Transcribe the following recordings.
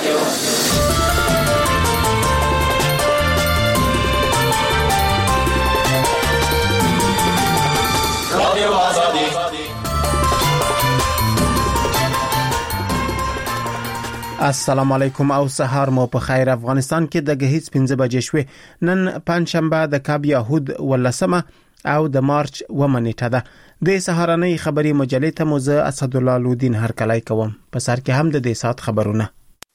السلام علیکم او سهار مو په خیر. افغانستان کې د غهیز 15 بجې شوې. نن پنځشنبه د کاب یهود ولسمه او د مارچ ومنېټه ده. د سهارنۍ خبري مجلې ته موزه اسد الله لودین هر کلای کوم. په سر کې هم د دې سات خبرونه.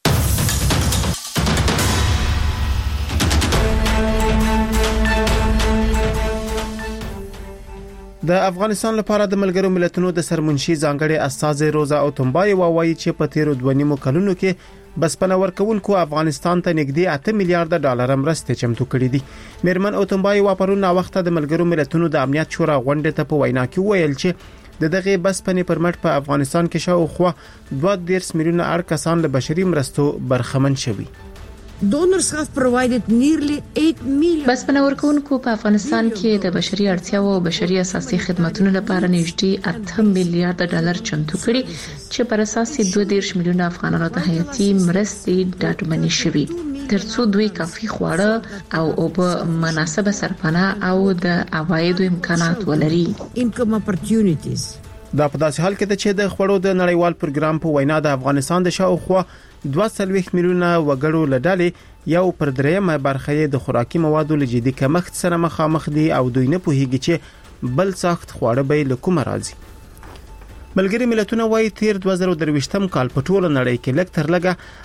د افغانستان لپاره د ملګرو ملتونو د سرمنشي ځانګړي استاذ روزا اوتمبای وایي چې په تیر 2.5 کلونو کې بسپنه ورکوونکو افغانستان ته نږدې 8 میلیارډ ډالر مرستې چمتو کړې دي. میرمن اوتمبای پرون وخت د ملګرو ملتونو د امنیت شورا غونډه ته په وینا کې ویل چې دغه بسپنې پر مټ په افغانستان کې شاوخوا 2.5 میلیونه اړ کسان له بشري مرستو برخمن شوي. Donors have provided nearly 8 million. بسپنه ورکوونکو په افغانستان کې د بشري اړتیاو او بشري اساسي خدماتو لپاره نږدې 8 میلیارډ ډالر چمتو کړي چې پر اساس 2.5 میلیونه افغانانو ته حیاتي مرستې ډاډمنې شوي ترڅو دوی کافي خواړه او په مناسبه سرپناه او د عوایدو امکانات ولري. Income opportunities. دا په داسې حال کې ده چې د خړو د نړیوال پروګرام په وینا د افغانستان د شاوخوا 2.3 میلیونه وګړو لډالې یو پر درېمه برخه د خوراکي موادو لجدي کمښت سره مخامخ دي او دوی نه پوهیږي چې بل سخت خواړه به له کومه راځي. ملګری ملتونه وايي تیر 2023م کال په ټوله نړۍ کې لږ تر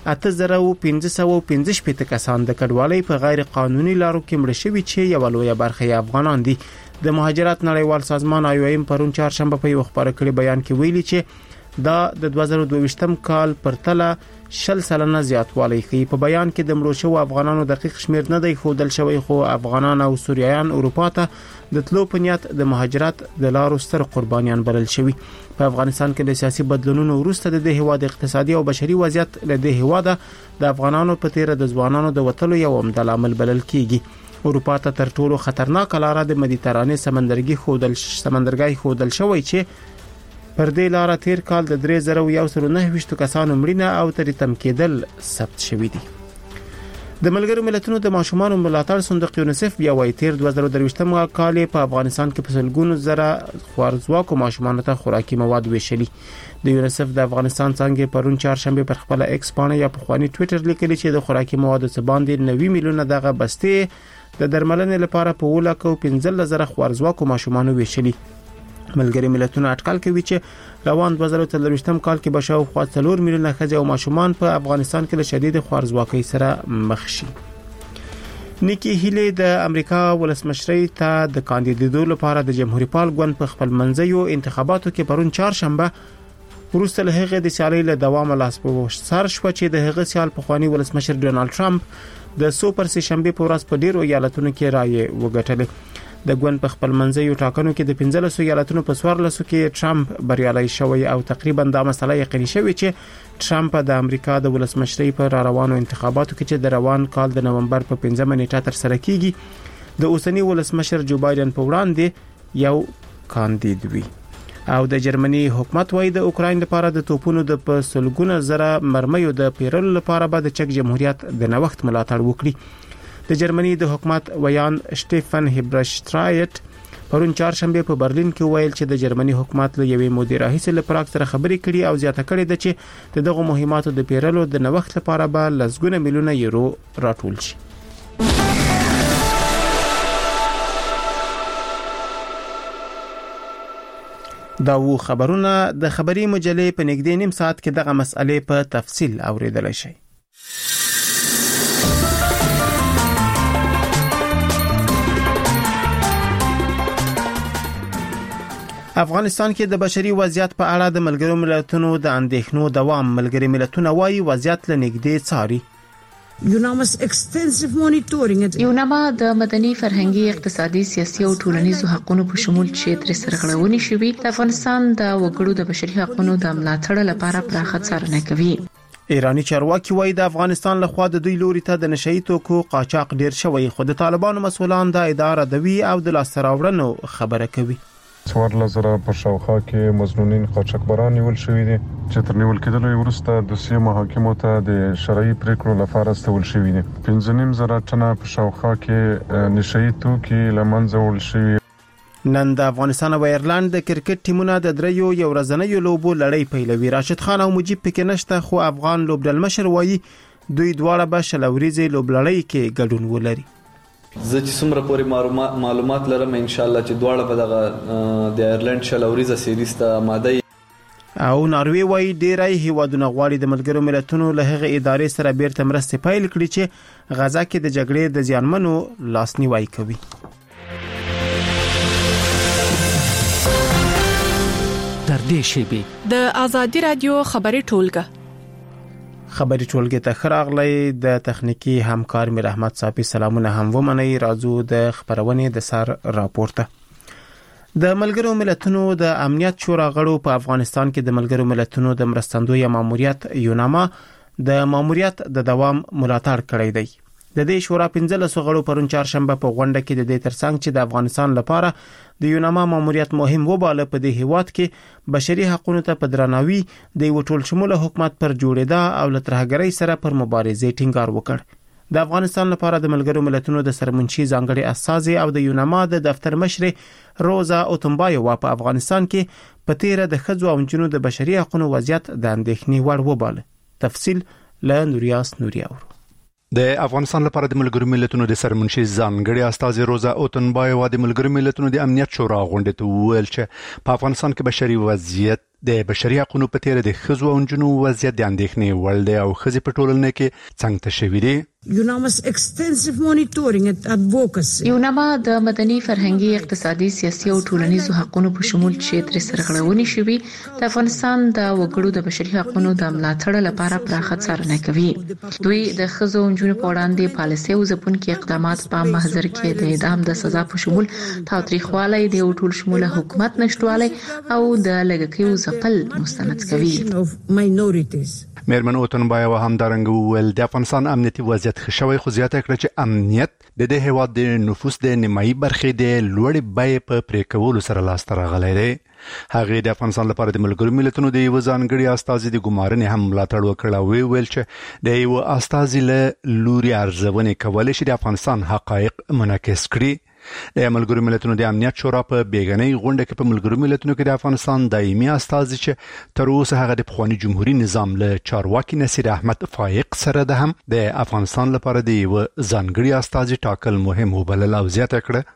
لږه 8515 کسان د کډوالۍ په غیر قانوني لارو کې مړ شوي چې یو لویه برخه افغانان دي. د مهاجرت نړیوال سازمان IOM پرون چهارشنبه په یو خبرو کې بیان کې ویلي چې دا د 2022م کال پرتله 10% زیاتوالی کوي. په بیان کې د مړو شوو افغانانو دقیق شمیر نه دی ښودل شوی، خو افغانان او سوریایان اروپا ته د تلو په نیت د مهاجرت د لارو ستر قربانیان بلل شوي. په افغانستان کې د سیاسي بدلونونو وروسته د هیواد اقتصادي او بشري وضعیت له دې هیواده د افغانانو په تیر د ځوانانو د وټلو یو عمده عامل بلل کیږي. اروپا ته تر ټولو خطرناک لار د مدیترانې سمندرګي خودل شوی چې پر دې لار تیر کال د 3019 کسانو مړینه او تر تم کېدل ثبت شوی دي. د ملګرو ملتونو د ماشومان ملاتړ صندوق یونیسف بیا وايي تیر 2023م کال په افغانستان کې په سلګونو زره خوارزواکو ماشومان ته خوراکي مواد ویشلي. د یونیسف د افغانستان څنګه پرون چهارشنبه پر خپل ایکس باندې یا په خواني ټوئیټر لیکلي چې د خوراکي موادو څخه باندې 90 میلیونه دغه بستې د درملنې لپاره په 115,000 خوارزواکو ماشومان ویشلي. ملګری ملتونه اټکل کوي چې روان 2023م کال کې بشاو خوا 4 میلیونه ښځې او ماشومان په افغانستان کې له شدید خوارزواکۍ سره مخ شي. نیکی هیلی د امریکا ولسمشرۍ ته د کاندیدېدو لپاره د جمهوریت پال ګوند په خپل منځیو انتخاباتو کې پرون چهارشنبه وروسته له هغه د سیالۍ له دوام لاس په سر شو چې د هغه سیال په خواني ولسمشر ډونالد ټرمپ د سوپر سې شنبه په ورځ په ډیرو ایالتونو کې رائے وګټلې. د ګوند په خپل منځیو ټاکنو کې د 15 ایالتونو په 14 کې ټرمپ بریالي شوی او تقریبا دا مسله یقیني شوی چې ټرمپ د امریکا د ولسمشرۍ په روانو انتخاباتو کې چې د روان کال د نومبر په 15 نیټه تر سره کیږي د اوسنی ولسمشر جو بایدن په وړاندې یو کاندید وي. او د جرمني حکومت وايي د اوکراین لپاره د توپونو د پسلګونه زره مرمیو د پیرلو لپاره به د چک جمهوریت د نوښت ملاتړ وکړي. د جرمني د حکومت ویان شټيفن هیبرشټرایټ پرون چهارشنبه په برلین کې ویل چې د جرمني حکومت له یوې مودې راهیسې له پراګ سره خبرې کړي او زیاته کړې ده چې دغه مهماتو د پیرلو د نوښت لپاره به لسګونه میلیونه یورو راټول شي. دا وو خبرونه د خبري مجلې په نږدې نیم ساعت کې دغه مسئله په تفصیل اوریدل شي. افغانستان کې د بشري وضعیت په اړه د ملګرو ملتونو د اندېښنو دوام. ملګري ملتونه وايي وضعیت له نږدې څاري. یوناما د مدني فرهنګي اقتصادي سیاسي او ټولنیزو حقوقو په شمول چې تر سرغړونې شوي د افغانستان د وګړو د بشري حقوقو د ملاتړ لپاره پراخه څارنه کوي. ایرانی چارواکي وايي د افغانستان له خوا د دوی لوري ته د نشئی توکو قاچاق ډیر شوی، خو د طالبانو مسؤلان د اداره دوی او د لاس راوړنو خبره کوي. 14,000 په شاوخوا کې مظنونین قاچاقبران نیول شوي دي چې تر نیول کېدلو وروسته د سیمه محاکمو ته د شرعي پریکړو لپاره استول شوي دي. 15,000 ټنه په شاوخوا کې نشئی توکي لمنځه وړل شوي. نن د افغانستان او ایرلند د کرکټ ټیمونو د دریو یو ورځنیو لوبو لړۍ پیلوي. راشد خان او مجيب پکې نشته، خو افغان لوبډل مشر وایي دوی دواړه به شلوريزي لوبلړۍ کې ګډون ولري. زه چې څومره پورې معلومات لرم ان شاء الله چې دواړه به د ایرلند شلوريزه سیریز ته آماده. او ناروی وایي ډیرای هیوادونه غواړي د ملګرو ملتونو له هغه ادارې سره بیرته مرستې پیل کړي چې غزا کې د جګړې د زیانمنو لاسنیوي کوي. در دې شیبي د ازادي رادیو خبري ټولګه ته خراغلی د تخنیکی همکار میر احمد صافي سلامونه هم ومني. راځو د خبرونه د سر راپورته. د ملګرو ملتونو د امنیت شورا غړو په افغانستان کې د ملګرو ملتونو د مرستندوی ماموریت یوناما د ماموریت د دوام ملاتړ کړی دی. د دې شورا 15 غړو پرون چهارشنبه په غونډه کې د دې ترڅنګ چې د افغانستان لپاره د یوناما ماموریت مهم وباله په دې هیواد کې بشري حقوقو ته په درناوي د یو ټول شموله حکومت پر جوړېدا او له ترهګرۍ سره پر مبارزې ټینګار وکړ. د افغانستان لپاره د ملګرو ملتونو د سرمنشي ځانګړي استازي او د یوناما د دفتر مشر روزا اوتمبایو په افغانستان کې په تیر د خځو او نجونو د بشري حقوقو وضعیت د اندېښنې وړ وباله. تفصیل له نوریاس نوریا. د افغانستان لپاره د ملګرو ملتونو د سرمنشي ځانګړي استازي روزا اوتنبایو د ملګرو ملتونو د امنیت شورا غونډه ته وویل چې په افغانستان کې بشري وضعیت د بشري حقوقو په تیر د خځو او نجونو وضعیت د اندېښنې وړ دی او خځې په ټولنه کې څنګه تشوي دي. UNAMA's extensive monitoring and advocacy. یوناما د مدني فرهنګي اقتصادي سیاسي او ټولنیزو حقوقو په شمول چې تر سرغړونې شوي د افغانستان د وګړو د بشري حقوقو د ملاتړ لپاره پراخه څارنه کوي. دوی د خځو او نجونو په وړاندې پالیسي او ځپونکي اقدامات په محضر کې د اعدام د سزا په شمول تاوتریخوالی د ټول شموله حکومت نشټوالی او د لګکیو ځپل مستند کوي. مېرمن اوتنبایو هم دارنګ ویل د افغانستان امنیتي وضعیت خښوي خو زیاته کړ چې امنیت د دې هیواد د نفوس د نیمایي برخې د لوړې بیې په پریکولو سره لاس ته راغلی دی. هغه د افغانستان لپاره د ملګرو ملتونو د یو ځانګړي استازي د ګمارنې هم ملاتړ وکړ او ویل چې د یو استازي له لوري ارزونې کولای شي د افغانستان حقایق منعکس کړي. د ملګرو ملتونو د امنیت شورا په بیګنۍ غونډه کې په ملګرو ملتونو کې د افغانستان دایمي استازي چې تر اوسه هغه د پخوانی جمهوریت نظام له چارواکي نصیر احمد فائق سره د هم د افغانستان لپاره د یو ځانګړي استازي ټاکل مهم وبلل او زیاته کړه.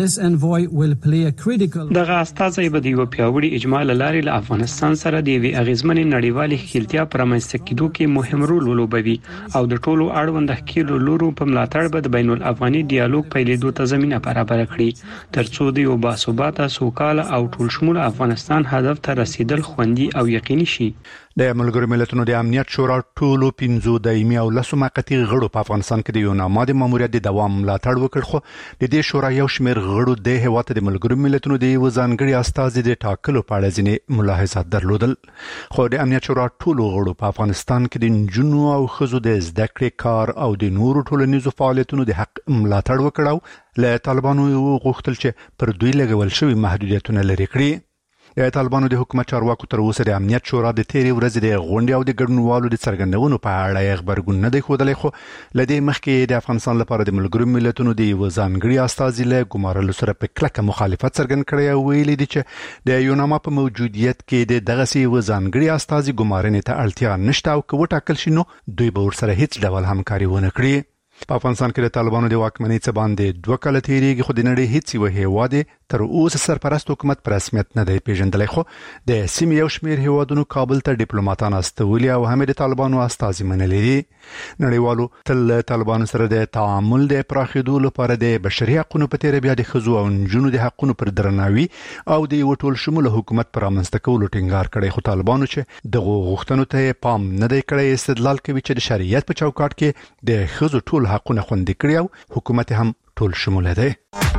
دغه استازي به د یو پیاوړي اجماع لاري له افغانستان سره د وی اغیزمنې نړیوالې خلتیا پرمنځ کېدو کې مهم رول ولوبوي او د ټولو اړوند حقوقو لورو په ملاتړ به د بین الافغاني ډیالوګ پیلېدو ته زمينه برابر کړي ترڅو د یو باثباته سوکاله او ټول شموله افغانستان هدف ته رسیدل خوندي او یقیني شي. د ملګرو ملتونو د امنیت شورا ټولو 15 دایمي او 10 موقتي غړو په افغانستان کې د یوناما د ماموریت د دوام ملاتړ وکړ خو د دې شورا یو شمېر غړو د هیواد د ملګرو ملتونو د یو ځانګړي استازي د ټاکلو په اړه ځینې ملاحظات درلودل. خو د امنیت شورا ټولو غړو په افغانستان کې د نجونو او ښځو د زده کړې کار او د نورو ټولنیزو فعالیتونو د حق ملاتړ وکړ. له طالبانو غوښتل چې پر دوی لګول شوی محدودیتونه لرې کړي. د طالبانو د حکومت چارواکو تر اوسه د امنیت شورا د تیرې ورځې د غونډې او د ګډونوالو د څرګندونو په اړه خبرګون نه دی ښودلی خو لدې مخکې د افغانستان لپاره د ملګرو ملتونو د یو ځانګړي استازي له ګمارلو سره په کلکه مخالفت څرګند کړی او ویلي دي چې د یوناما په موجودیت کې د دغه یو ځانګړي استازي ګمارنې ته اړتیا نشته او که وټاکل شي نو دوی به ورسره هیڅ ډول همکاري ونه کړي. په افغانستان کې د طالبانو د واکمنۍ څخه باندې 2 کال تیریږي خو د نړۍ هیڅ یو هیواد تر اوسه سرپرست حکومت پر رسمیت نه دی پیژندلی خو د سیمې یو شمېر هیوادونو کابل ته ډیپلوماټان استولي او هم د طالبانو استازي منلي دي. نړیوالو تل طالبانو سره د تعامل د پراخېدو لپاره د بشري حقوقو په تیر بیا د ښځو او نجونو د حقوقو پر درناوي او د یو ټول شموله حکومت پر رامنځته کولو ټینګار کړی خو طالبانو چې دغه غوښتنو ته پام نه دی کړی استدلال کوي چې د شریعت په چوکاټ کې د ښځو ټول حقوقونه خوندي کړي او حکومت هم ټول شموله دی.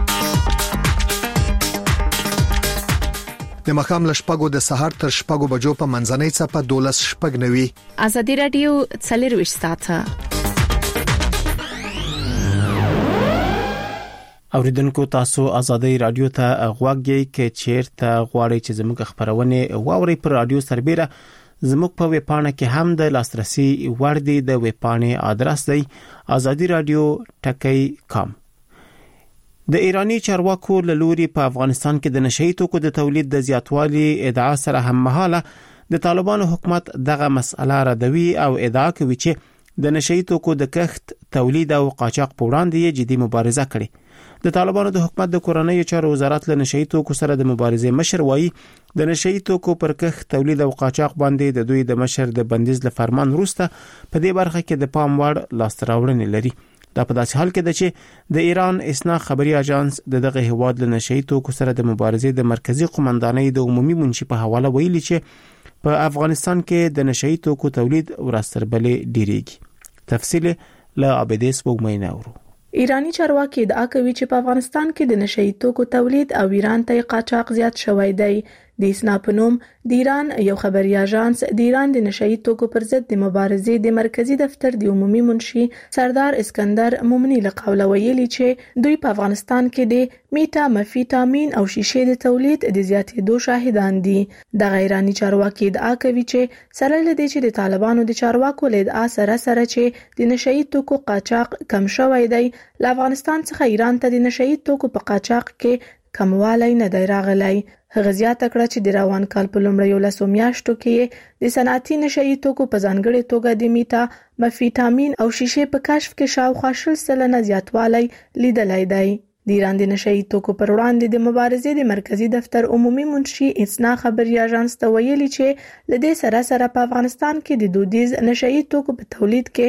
د مخام لشپګو د سحر تر شپګو بجو په منځنۍ څپه 12 شپګ نوي. ازادي رادیو 24 ساعته اوریدونکو تاسو ازادي رادیو ته غوږی کې چیرته غواړئ چې زموږ خبرونه واوري پر رادیو سربېره زموږ په ویب پاڼه کې هم د لاسرسي وړ دی. د ویب پاڼې آدرس دی azadiradio.com. د ایرانی چارواکو له لوري په افغانستان کې د نشئی توکو د تولید د زیاتوالي ادعا سره هم مهاله د طالبانو حکومت دغه مسأله ردوي او ادعا کوي چې د نشئی توکو د کښت تولید او قاچاق په وړاندې جدي مبارزه کړي. د طالبانو د حکومت د کورنۍ چارو وزارت له نشئی توکو سره د مبارزې مشر وایي د نشئی توکو پر کښت تولید او قاچاق باندې د دوی د مشر د بندیز له فرمان وروسته په دې برخه کې د پام وړ لاستراوړنې لري. دا په داسې حال کې ده چې د ایران اسنا خبري اژانس دغه هیواد له نشئی توکو سره د مبارزې د مرکزی قومندانۍ د عمومي منشي په حواله ویلي چې په افغانستان کې د نشئی توکو تولید ورستربلې ډیریږي. تفصیل له عبدیس وګمیناورو. ایرانی چارواکي ادعا کوي چې په افغانستان کې د نشئی توکو تولید او ایران ته قاچاق زیات شوی دی. د اسنا په نوم د ایران یو خبري اژانس د ایران د نشئی توکو پر ضد د مبارزې د مرکزی دفتر د عمومي منشي سردار اسکندر مومنی له قوله ویلي چې دوی په افغانستان کې د میټا مفیتامین او شیشې د تولید د زیاتېدو شاهدان دي. د ایرانی چارواکي ادعا کوي چې سره لدې چې د طالبانو د چارواکو له ادعا سره چې د نشئی توکو قاچاق کم شوی دی، له افغانستان څخه ایران ته د نشئی توکو په قاچاق کې کموالی نه دی راغلی. هغه زیاته کړه چې د روان کال په لومړیو لسو میاشتو کې د صنعتي نشئی توکو په ځانګړي توګه د میټا مفیتامین او شیشې په کشف کې شاوخوا 10% زیاتوالی لیدلی دی. د ایران د نشئی توکو پر وړاندې د مبارزې د مرکزی دفتر عمومي منشي اسنا خبري اژانس ته ویلي چې لدې سره په افغانستان کې د دودیز نشئی توکو په تولید کې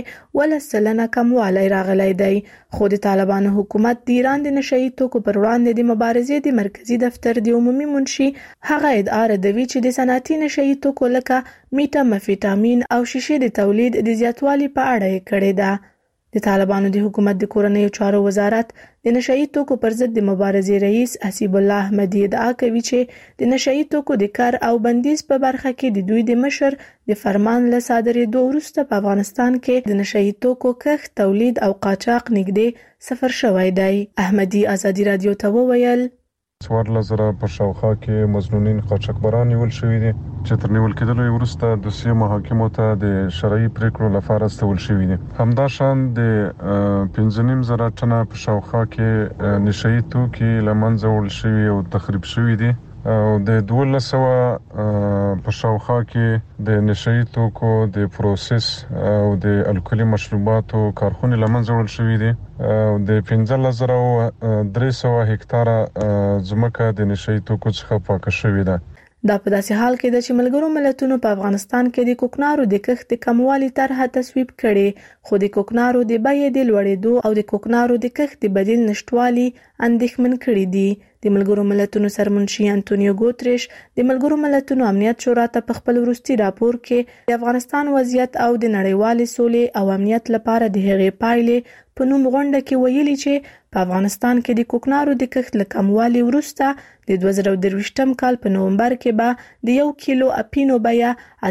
10% کموالی راغلی دی. خو د طالبانو حکومت د ایران د نشئی توکو پر وړاندې د مبارزې د مرکزی دفتر د عمومي منشي هغه ادعا ردوي چې د صنعتي نشئی توکو لکه میټا مفیتامین او شیشې د تولید د زیاتوالي په اړه یې کړې ده. د طالبانو د حکومت د کورنۍ چارو وزارت د نشئی توکو پر ضد د مبارزې رئیس حسیب الله احمدی ادعا کوي چې د نشئی توکو د کار او بندیز په برخه کې د دوی د مشر د فرمان له صادرېدو وروسته په افغانستان کې د نشئی توکو کښت تولید او قاچاق نږدې صفر شوی دی. احمدی ازادي رادیو ته وویل 14,000 په شاوخوا کې مظنونین قاچاقبران نیول شوي دي چې تر نیول کېدلو وروسته د دوسیه محاکمو ته د شرعي پریکړو لپاره استول شوي دي. همداشان د 15,000 ټنه په شاوخوا کې نشئی توکي له منځه وړل شوي او تخریب شوي دي او د 1200 په شاوخوا کې د نشئی توکو د پروسس او د الکولي مشروباتو کارخونه له منځه وړل شوي دي او د 15,300 هکتاره ځمکه د نشئی توکو څخه پاکه شوې ده. دا په داسې حال کې ده چې ملګرو ملتونو په افغانستان کې د کوکنارو د کښت د کموالي طرحه تصویب کړي، خو د کوکنارو د بیې د لوړېدو او د کوکنارو د کښت د بدیل نشټوالي اندېښمن کړي دي. د ملګرو ملتونو سرمنشي انټونیو ګوتریش د ملګرو ملتونو امنیت شورا ته په خپل وروستي راپور کې د افغانستان وضعیت او د نړیوالې سولې او امنیت لپاره د هغې پایلې په نوم غونډه کې ویلي چې په افغانستان کې د کوکنارو د کښت له کموالي وروسته د 2023 کال په نومبر کې به د 1 کیلو اپینو بیه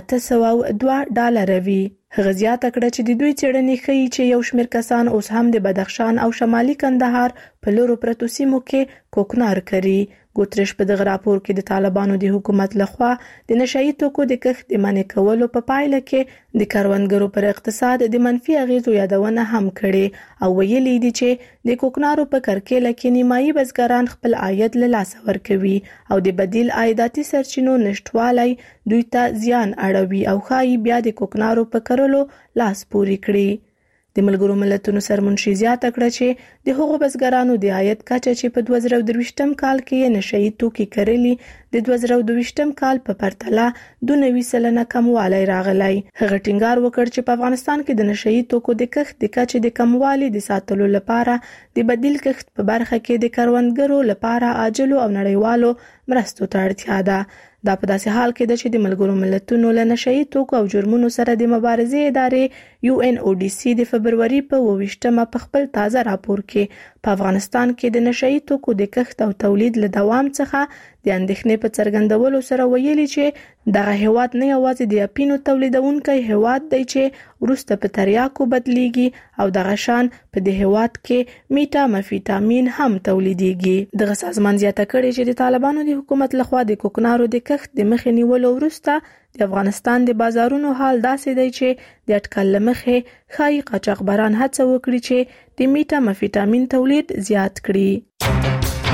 $802 وي. هغه زیاته کړه چې د دوی څېړنې ښیي چې یو شمېر کسان اوس هم د بدخشان او شمالي کندهار په لورو پرتو سیمو کې کوکنار کري. ګوتریش په دغه راپور کې د طالبانو د حکومت لخوا د نشئی توکو د کښت د منع کولو په پایله کې د کروندګرو پر اقتصاد د منفي اغیزو یادونه هم کړې او ویلي دي چې د کوکنارو په کرکیله کې نیمایي بزګران خپل عاید له لاسه ورکوي او د بدیل عایداتي سرچینو نشټوالی دوی ته زیان اړوي او ښایي بیا د کوکنارو په کرلو لاس پورې کړي. د ملګرو ملتونو سرمنشي زیاته کړه چې د هغو بزګرانو د عاید کچه چې په 2023 کال کې نشئی توکي کرلي د 2022 کال په پرتله 2.9% کموالی راغلی. هغه ټینګار وکړ چې په افغانستان کې د نشئی توکو د کښت د کچې د کموالي د ساتلو لپاره د بدیل کښت په برخه کې د کروندګرو لپاره عاجلو او نړیوالو مرستو ته اړتیا ده. دا په داسې حال کې ده چې د ملګرو ملتونو له نشئی توکو او جرمونو سره د مبارزې ادارې UNODC د فبروري په 28مه په خپل تازه راپور کې په افغانستان کې د نشئی توکو د کښت او تولید له دوام څخه د اندېښنې په څرګندولو سره ویلي چې دغه هیواد نه یوازې د اپینو تولیدونکي هیواد دی چې وروسته په تریاکو بدلیږي او دغه شان په دې هیواد کې میټامفیټامین هم تولیدېږي. دغه سازمان زیاته کړې چې د طالبانو د حکومت لخوا د کوکنارو د کښت د مخې نیولو وروسته د افغانستان د بازارونو حال داسې دی چې د اټکل لمخې خای قاچاقبران هڅه وکړي چې د میټامفیټامین تولید زیات کړي.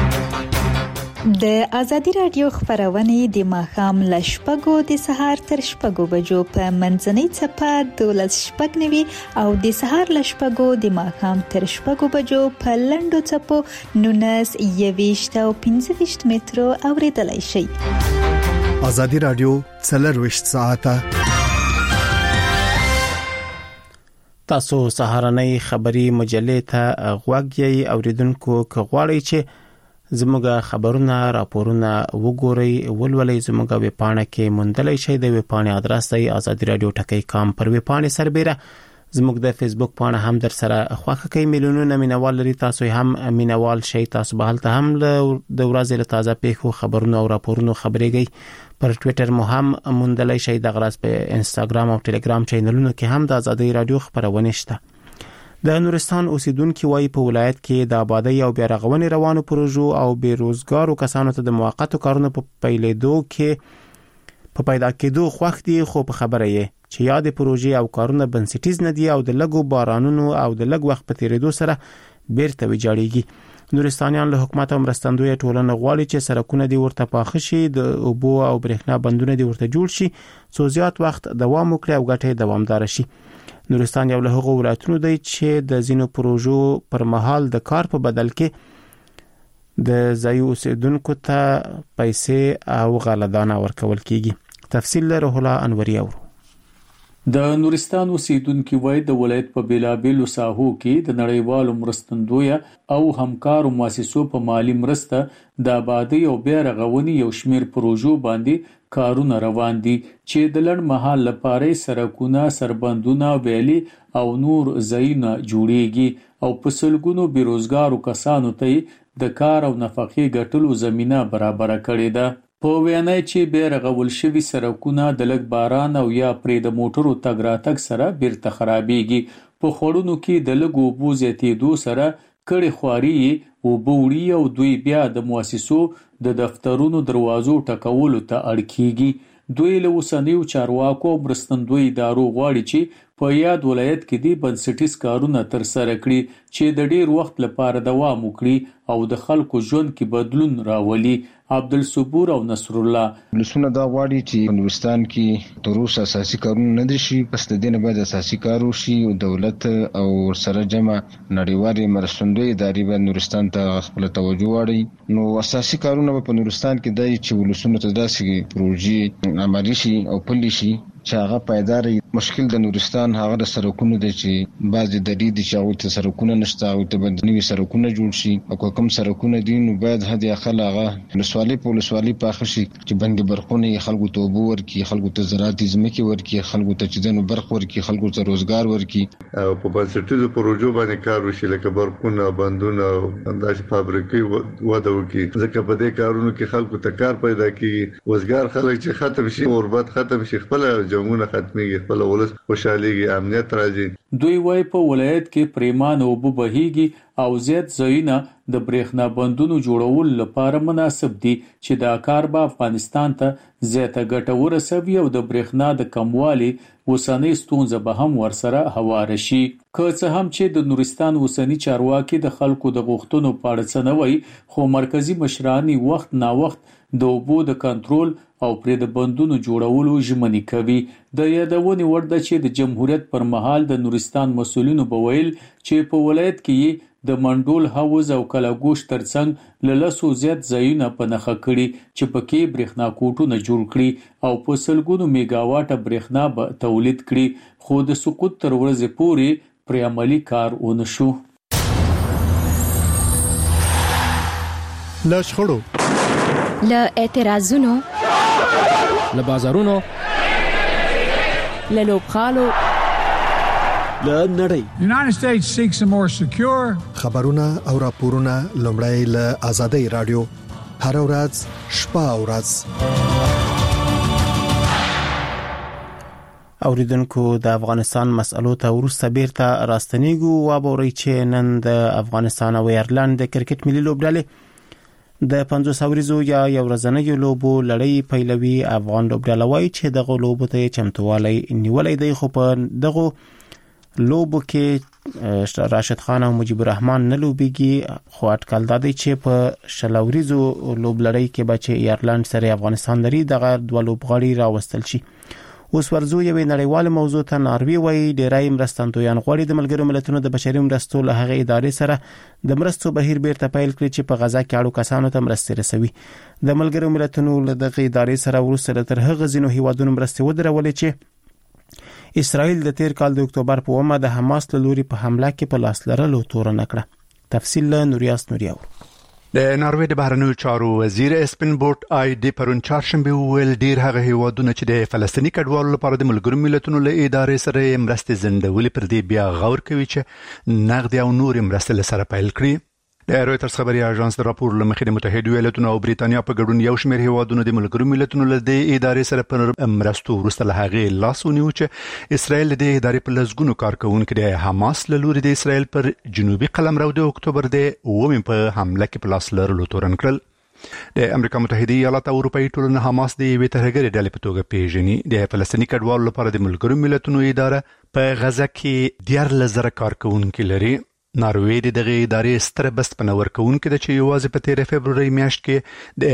د ازادي رادیو خبرونه د ماښام ل 8:00 د سهار تر 8:00 بجو په منځنۍ چپه 12:09 او د سهار ل 8:00 د ماښام تر 8:00 بجو په لنډو چپو 19 او 15 مترو اوریدلای شئ. ازادي رادیو 24 ساعته تاسو سهارنۍ خبری مجلې ته غوږ یې اوریدونکو کغواړئ چې زموږه خبرونه راپورونه وګورئ ولولئ زموږه ویبپاڼه کې موندلای شئ. د ویبپاڼې ادرس دی azadiradiotakai.com. پر ویبپاڼې سربېره زموږ د فیسبوک پاڼه هم در سره خوښه کوي. میلیونونه مینوال لري، تاسو هم مینوال شئ. تاسو به هلته هم د ورځې له تازه پیښو خبرونو او راپورونو خبرېږئ. پر ټوئیټر مو هم موندلای شئ. د غراس په انستګرام او ټلګرام چینلونو کې هم د ازادي رادیو خبرونه شته. د نورستان اوسیدونکو وايي په ولایت کې د آبادی او بیارغونې روانو پروژو او بیروزګارو کسانو ته د موقتو کارونو په پیدا کېدو خوښ دي، خو په خبره یې چې یاد پروژې او کارونه بنسټیز نه دي او د لګو بارانونو او د لګ وخت په تیریدو سره بیرته ویجاړيږي. نورستانیان له حکومت او مرستندوی ټولنه غواړي چې سړکونه دي ورته پاخه شي، د اوبو او برېښنا بندونه دي ورته جوړ شي، څو زیات وخت دوام وکړي او ګټه دوامدار شي. نورستان یو له هغو ولایتونو دی چې د زینو پروژو پر مهال د کار په بدل کې د ځای اوسیدونکو ته پیسې او غلهدانه ورکول کیږي. تفصیل له روح الله انوري اورو. د نورستان اوسیدونکو وای د ولایت په بیلابیلو ساحو کې د نړیوالو مرستندوی او همکارو مؤسسو په مالی مرسته د آبادی او بیارغونې یو شمیر پروژو باندې کارونه روان دي چې د لړ مهال لپاره سرکونه، سربندونه، ویلي او نور ځایونه جوړیږي او په سلګونو بیروزګارو کسانو ته د کار او نفقې ګټلو زمينه برابر کړې ده. په ویانای چې بیرغول شوی سرکونه د لګ باران او یا پرې د موټرو تګ راتګ سره بیرته خرابېږي. په خړونو کې د لګو بو زیاتېدو سره کړي خواري او بوړي او دوی بیا د مؤسسو د دفترونو دروازو ټکولو ته اړکیږي. دوی له وسنیو چارواکو مرستندوی ادارو غواړي چې په یاد ولایت کې دي بنسټیز کارونه تر سره کړي چې د ډیر وخت لپاره دوام وکړي او د خلکو ژوند کې بدلون راولي. عبدالصبور او نصر الله لسونه دا غواړي چې نورستان کې تر اوسه اساسي کارونه نه دي شي، پس د دې نه بعد اساسي کار وشي او دولت او سره جمع نړیوالې مرستندوی ادارې به نورستان ته خپل توجه واړي. نو اساسي کارونه په نورستان کې دي چې ولسونه ته داسې پروژې عملي شي او پلي شي چې هغه پایدار. مشکل د نورستان هغه د سرکونو د چې بعضی د دې د چاو ته سرکونه نشته او ته بدنوي سرکونه جوړ شي او کوم سرکونه دي نو باید هدي خلک هغه لسوالي پاخه شي چې بند برخونه خلکو ته وبو ورکی، خلکو ته زراعتي ځمکې ورکی، خلکو ته چې دنو برخ ورکی، خلکو ته روزګار ورکی او په بنسټیزو پروژو باندې کار وشي لکه برخونه، بندونه او انداز فابریکې وده وکړي. ځکه په دې کارونو کې خلکو ته کار پیدا کیږي، وزګار خلک چې ختم شي، غربت ختم شي، خپل جنگونه ختميږي، خپل ولس خوشاليږي، امنیت راځي. دوی وای په ولایت کې پریمان او بهيږي او زیات ځایونه د برېښنا بندونو جوړول لپاره مناسب دي چې دا کار به افغانستان ته زیاته ګټه ورسوي او د برېښنا د کموالي وسنۍ ستونزه به هم ورسره هوار شي. که څه هم چې د نورستان وسنۍ چارواکي د خلکو د غوښتنو په اړه څه نه وایي، خو مرکزی مشرانی وخت نا وخت د اوبو د کنټرول او پرې د بندونو جوړولو ژمنې کوي. د یادونې وړ ده چې د جمهوریت پر مهال د نورستان مسؤلینو بویل چې په ولایت کې د منډول حوض او کلاګوش ترڅنګ له لسو زیات ځایونه په نخښه کړي چې پکې برېښنا کوټونه جوړ کړي او په سلګونو میگاواټه برېښنا به تولید کړي، خو د سقوط تر ورځې پورې پر عملی کار ونشو. له شخړو، له اعتراضونو، له بازارونو، له لوبخالو، له نړۍ. United States seeks a more secure خبرونه او راپورونه لومړی له آزادۍ رادیو هر ورځ شپه او ورځ. اوریدونکو د افغانستان مسألو ته ورسته بیرته راستنیږو او بوري چې نن د افغانستان او ایرلند د کرکټ ملي لوبډلې د 500 ورځو یا یو ورځنۍ لوبو لړۍ پیلوي. افغان لوبډله وایي چې دغه لوبو ته چمتووالی نیولې دی، خو په دغه لوبو کې راشد خان او مجيب الرحمن نه لوبيږي، خو اټکل دادی چې په شلوريزو لوبلړۍ کې به چې ایرلند سره افغانستان لري دغه دوه لوبغاړي راوستل شي. اوس ورزو یوې نړیواله موضوع ته ناروی وایي ډیرای مرستندویان غواړي د ملګرو ملتونو د بشري مرستو له هغې ادارې سره د مرستو بهیر بیرته پیل کړي چې په غزا کې اړو کسانو ته مرستې رسوي. د ملګرو ملتونو له دغه ادارې سره ورسره تر هغه ځینو هیوادونو مرستې ودرولې چې اسرائیل د تیر کال د اکتوبر په 1 د حماس له لوري په حمله کې په لاس لرلو تور نه کړه. تفصیل له نوریاس نوریاو. د ناروی د بهرنیو چارو وزیر اسپن بورټ آی ډی پرون چهارشنبه ویل ډیر هغه هیوادونه چې د فلسطینی کډوالو لپاره د ملګرو ملتونو له ادارې سره مرستې زندولې پر دې بیا غور کوي چې نقد او نور مرستې سره پیل کړي. د رويټرز خبري اژانس د راپور لمخې د متحده ایالاتونو او بریتانیا په ګډون یو شمېر هیوادونو د ملګرو ملتونو له دې ادارې سره پر مرستو ورسته له هغه لاس ونیو چې اسرائیل د ادارې په لزګونو کارکونکو د حماس له لوري د اسرائیل پر جنوبي قلمرو د اکتوبر د 9 په حمله کې په لاس لرلو تورن کړل. د امریکا متحده ایالات او اروپאי ټولنه حماس د یوې ترهګرې ډلې په توګه پیژني. د فلسطینی کډوالو لپاره د ملګرو ملتونو اداره په غزا کې 14,000 کارکونکو لري. ناروی د دغه ادارې ستر بسپنه ورکوونکې د چې یوازې په 13 فبروري میاشت کې د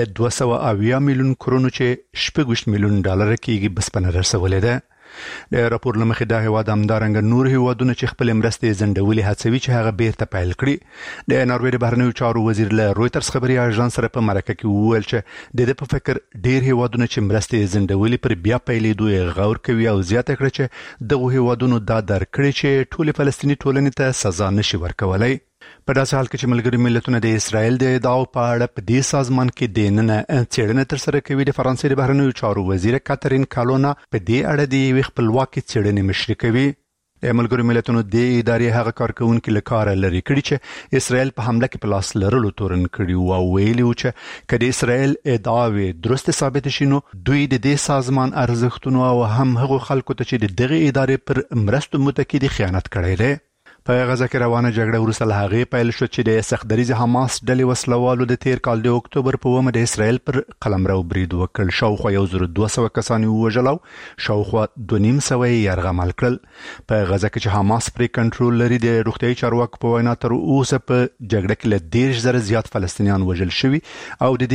280 میلیون کرونو چې 6 میلیون ډالر کېږي بسپنه رسولې ده. د راپور لمخې د هیواد همدارنګ نور هیوادونه چې خپل مرستې زندولې هڅوي چې هغه بیرته پیل کړي. د ناروی د بهرنیو چارو وزیر له رويټرز خبري اژانس سره په مرکه کې وویل چې د په فکر ډیر هیوادونه چې مرستې زندولې پر بیا پیلېدو غور کوي او زیاته کړ چې دغه هیوادونو دا درکړي چې ټول فلسطینی ټولنې ته سزا نشي ورکولای. په داسې حال کې چې ملګري ملتونه د اسرائیل د ادعاو په اړه په دې سازمان کې د نن څېړنه ترسره کوي، د فرانسې د بهرنیو چارو وزیر کاترین کالونا په دې اړه د یوې خپلواکې څېړنې مشري کوي. د ملګرو ملتونو د ادارې هغه کارکونکو له کاره لري کړي چې اسرائیل په حمله کې په لاس لرلو تورن کړي او ویلي و چې کله اسرائیل ادعاوې درست ثابت شي نو دوی د دې سازمان ارزښتونو او هم هغو خلکو ته چې دغه ادارې پر مرستو متکی دي خیانت کړی دی. په غزا کې روانه جګړه وروسته له هغې پیل شو چې د سختدریز حماس ډلې وسلوالو د تیر کال د اکتوبر په 1 د اسرائیل پر قلمرو برید وکړ. شاوخوا 1200 کسان وژل او شاوخوا 2,500 یرغمل کړل. په غزا کې چې حماس پرې کنټرول لري د روغتیايي چارواکو په وینا تر اوسه په جګړه کې له 10,000 زیات فلسطینیان وژل شوي او د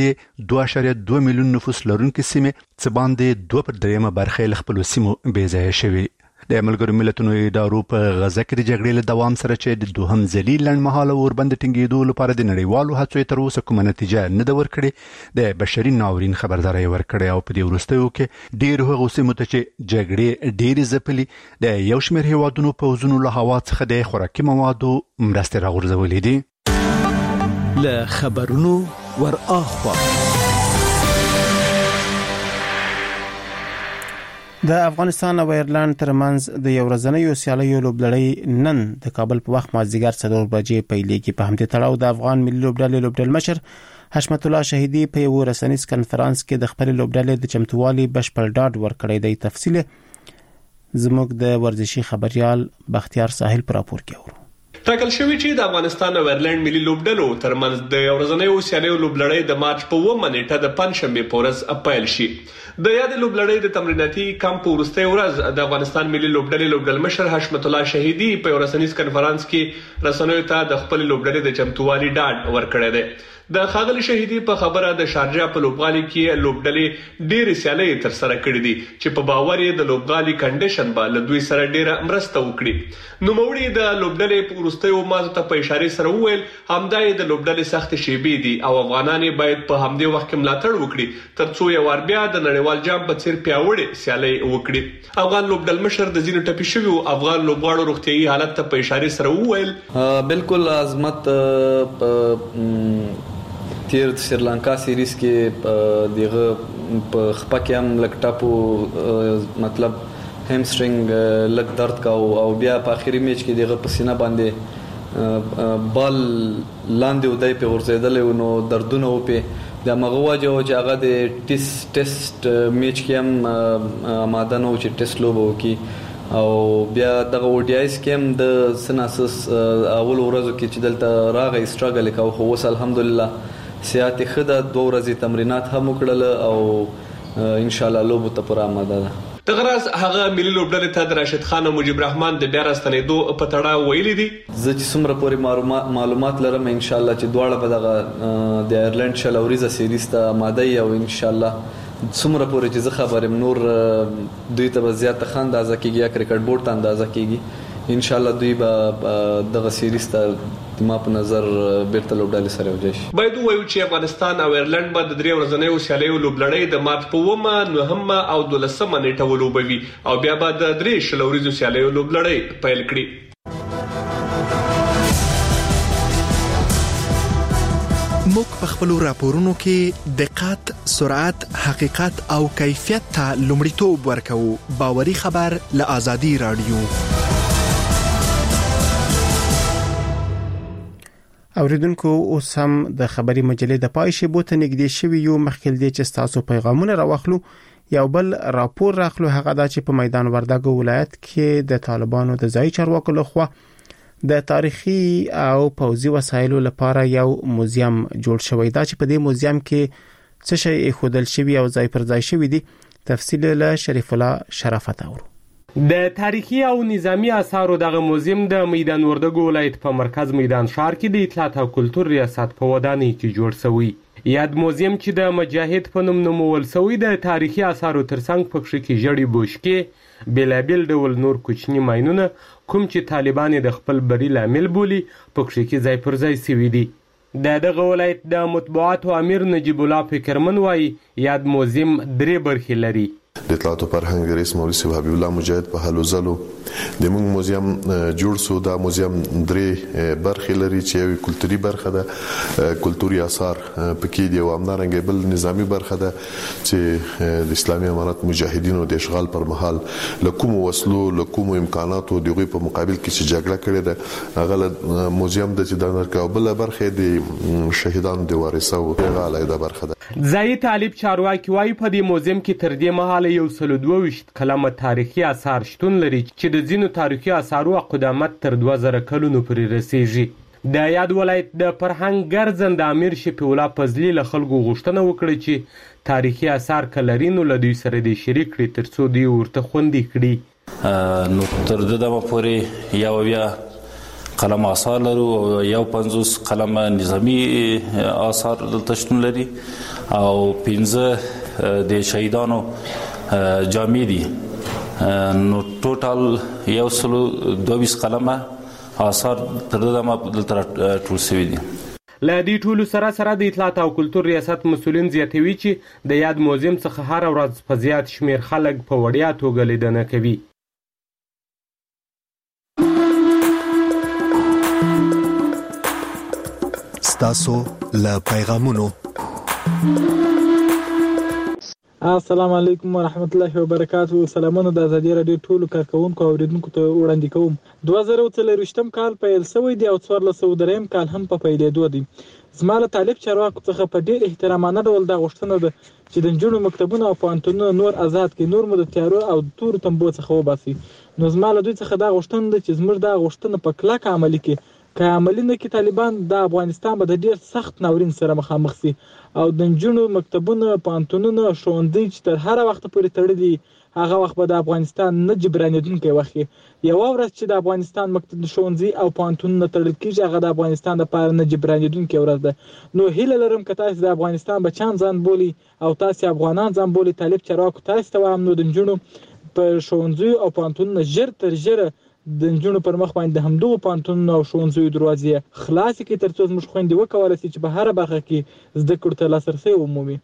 2.2 میلیون نفوس لرونکي سیمې څه باندې 2/3 برخه له خپل سیمو بې ځایه شوي. د ملګرو ملتونو ادارو په غزا کې د جګړې له دوام سره چې د دوهم ځلي لنډمهاله اوربند ټینګېدو لپاره د نړیوالو هڅو تر اوسه کومه نتیجه نه ده ورکړې. د بشري ناورین خبرداري ورکړې او په دې وروستیو کې ډېر هغو سیمو ته چې جګړې ډېرې ځپلي د یو شمېر هیوادونو پوځونو له هوا څخه د خوراکي موادو مرستې راغورځولې دي. له خبرونو ور اخوا د افغانستان او ایرلند ترمنځ د یو ورځنۍ سیالیو لوبلړۍ نن د کابل په وخت مازدیګر 4 بجې پیلېږي. په همدې تړاو د افغان ملي لوبډلې مشر حشمت الله شهیدی په یو رسنیز کنفرانس کې د خپل لوبډلې د چمتووالي بشپړ ډاډ ورکړی دی. تفصیل زموږ د ورزشي خبريال بختیار ساحل پر راپور کې اورو. ټاکل شوی چې د افغانستان او ایرلند ملي لوبډلو ترمنځ د ورځنیو سیالیو لوبلړۍ د مارچ په 1 نیټه د پنځشنبه په ورځ پیل شي. د یاد لوبلړۍ د تمریناتي کمپ وروستۍ ورځ د افغانستان ملي لوبډلې مشر حشمت الله شهیدی په رسنیز کنفرانس کې رسنیو ته د خپل لوبډلې د چمتووالي ډاډ ورکړی دی. د خاغلی شهیدی په خبره د شارجه په لوبغالي کې لوبډلې ډېر سیالي تر سره کړې دي چې په باور یې د لوبغالي کنډیشن به له دوی سره ډېر مرسته وکړي. نو موړي د لوبډلې په وروستیو مازو ته په اشاره سره وویل همدای د لوبډلې سخت شیبې دي او افغانان باید په همدې وخت کې ملاتړ وکړي ترڅو یو ور بیا د نړیوال جام په څیر پیاوړې سیالي وکړي. افغان لوبډل مشر د زینو ټپي شوی افغان لوبغاړو روغتيایي حالت ته په اشاره سره وویل بالکل عظمت تیر سریلانکا سیریز کې دغه په خپکه هم لکټاپو مطلب همسترینګ لک درد کا او بیا په اخیری میچ کې دغه پسینه باندې بال لاندې ودای په ورزیدل نو دردونه او په د مغواجه او چې هغه د ټیسټ میچ کې هم آماده نو چې ټیسټ لوبو کې او بیا دغه ODIs کې هم د سناسس اول ورځو کې چې دلته راغی سټرګل وکاو خو اوس الحمدلله سیاحت خده 2 ورځې تمرینات هم وکړل او ان شاء الله لوبو ته پر آماده ده. د غراز هغه ملي لوبډلې ته د راشد خان او مجيب رحمان د بیا راستنېدو په تړاو ویلي دي زه چې څومره پورې معلومات لرم ان شاء الله چې دواړه به دغه د آیرلند شلوریزه سیریز ته آماده او ان شاء الله څومره پورې چې زه خبرم نور دوی ته زیات ښه اندازه کیږي یا کرکټ بورډ ته اندازه کیږي ان شاء الله دوی به دغه سیریز ته ما په نظر بیرته لوبډلې سره وځي. باید وایو چې افغانستان او ایرلند به د 3 ورځنیو سیالیو لوبلړۍ د مارچ په 9 او 12 نیټه ولوبوي او بیا به د 3 شلوریزو سیالیو لوبلړۍ پیل کړي. موږ په خپل راپورونو کې دقت، سرعت، حقیقت او کیفیت ته لومړیتوب ورکوو. باوري خبر له آزادي رادیو. اوریدونکو اوس هم د خبري مجلې د پای شی بوته نږدې شوی یو مخکې دی چې تاسو پیغامونه راوخلو. یو بل راپور راخلو هغه د چې په میدان وردګ ولایت کې د طالبانو د ځای چارواکو لخوا د تاریخي او پوځي وسایلو لپاره یو موزیم جوړ شوی دا چې په دې موزیم کې څه شی خودل شوی او ځای پر ځای شوی دی. تفصیل له شریف الله شرافت اورو. د تاریخي او نظامی آثارو دغه موزیم د میدان وردګ ولایت په مرکز میدان ښار کې د اطلاعات او کلتور ریاست په ودانۍ کې جوړ شوی. یاد موزیم چې د مجاهد په نوم نومول شوی د تاریخي آثارو ترڅنګ پکې کې جړی بوشکې بېلابېل ډول نور کوچني ماینونه کوم چې طالبان د خپل بری لامل بولي پکې کې ځای پر ځای شوی دي. دغه ولایت د مطبوعاتو امیر نجیب الله فکرمن وایي یاد موزیم 3 برخې لري. د اطلاعات او فرهنګ رئیس مولوي صاحب حبیب الله مجاهد په هلو ځلو د موږ موزیم جوړ شو. دا موزیم 3 برخې لري چې یو کلتوري برخه ده، کلتوري آثار پکې دی او همدارنګه بل نظامی برخه ده چې د اسلامي امارات مجاهدینو د اشغال پر مهال لکوم وسلو لکوم امکاناتو دغه په مقابل کې چې جګړه کړې ده هغه موزیم د چې د نرکاو بل برخه د شهیدانو د وارثو هغه علاوه برخه ده. ځای طالب چارواکي وايي په دې موزیم کې تر دې مهاله 122 کلمه تاریخي آثار شتون لري چې د ځینو تاریخي آثارو قدامت تر 2000 کلونو پورې رسیږي. د یاد ولایت د فرهنګ ګرځند امیر شفیع الله فضلي له خلکو غوښتنه وکړه چې تاریخي آثار کلرینو له دوی سره د شریک کړي ترڅو دوی ورته خوندي کړي. نو تر دغه پورې یو بیا قلم آثار لرو او یو 50 قلم نظامی آثار دلته شتون لري او 15 د شهیدانو جامې دي. نو ټوټال یو 22 قلمه آثار تر دغه دلته ټول شوي دي. له دې ټولو سره د اطلاعات او کلتور ریاست مسؤلین زیاتوي چې د یاد موزیم څخه هر ورځ په زیات شمیر خلک په وړیا توګه لیدنه کوي. ستاسو له پیغامونو. السلام علیکم ورحمت الله وبرکاته. سلامونه د آزادي رادیو ټولو کارکونکو او اوریدونکو ته وړاندې کوم. 2023 کال پیل شوی دی او 1403 کال هم په پیلېدو دی. زما له طالب چارواکو څخه په ډېر احترامانه ډول دا غوښتنه ده چې د نجونو مکتبونه او پوهنتونونه نور آزاد کړي، نور مو د تیارو او تورو تنبو څخه وباسي. نو زما له دوی څخه دا غوښتنه ده چې زموږ دا غوښتنه په کلکه عملي کړي. که عملي نه کړي طالبان د افغانستان به د ډېر سخت ناورین سره مخامخ شي او د نجونو مکتبونه، پوهنتونونه، ښوونځي چې تر هر وخت پورې تړلي هغه وخت به د افغانستان نه جبرانېدونکی وخت یو ورځ چې د افغانستان مکتب، ښوونځي او پوهنتونونه تړل کېږي هغه د افغانستان لپاره نه جبرانېدونکی ورځ ده. نو هیله لرم که تاسو د افغانستان بچیان ځان بولي او تاسو افغانان ځان بولي، طالب چارواکو تاسو ته وایم نو د نجونو په ښوونځیو او پوهنتونونو ژر تر ژره د نجونو پر مخ باندې د همدغو پوهنتونونو او ښوونځیو دروازې خلاصې کړي ترڅو زموږ خویندې وکولی شي چې په هره برخه کې زده کړو ته لاسرسی ومومي.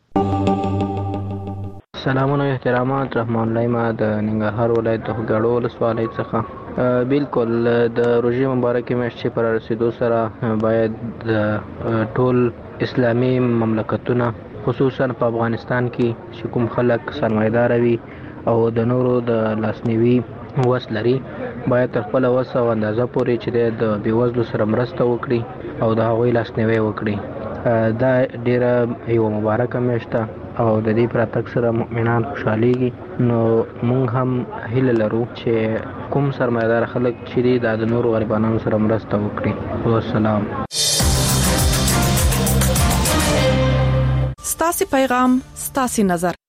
سلامونه او احترامات. رحمان الله ما د ننګرهار ولایت د خوږاړو ولسوالۍ څخه. بالکل د روژې مبارکې میاشتې پر رسیدو سره باید ټول اسلامي مملکتونه خصوصا په افغانستان کې چې کوم خلک سرمایدار وي او د نورو د لاسنیوي وس لري باید تر خپل وس او اندازه پورې چې د بیوزلو سره مرسته وکړي او د هغوی لاسنیوي وکړي. دا ډیره یو مبارکه میاشت ده او د دې پر تک سره مؤمنان خوشاليږي. نو موږ هم هیله لرو چې کوم سرمایدار خلک چې د نورو غریبانو سره مرسته وکړي. والسلام. ستاسو پیغام ستاسو نظر.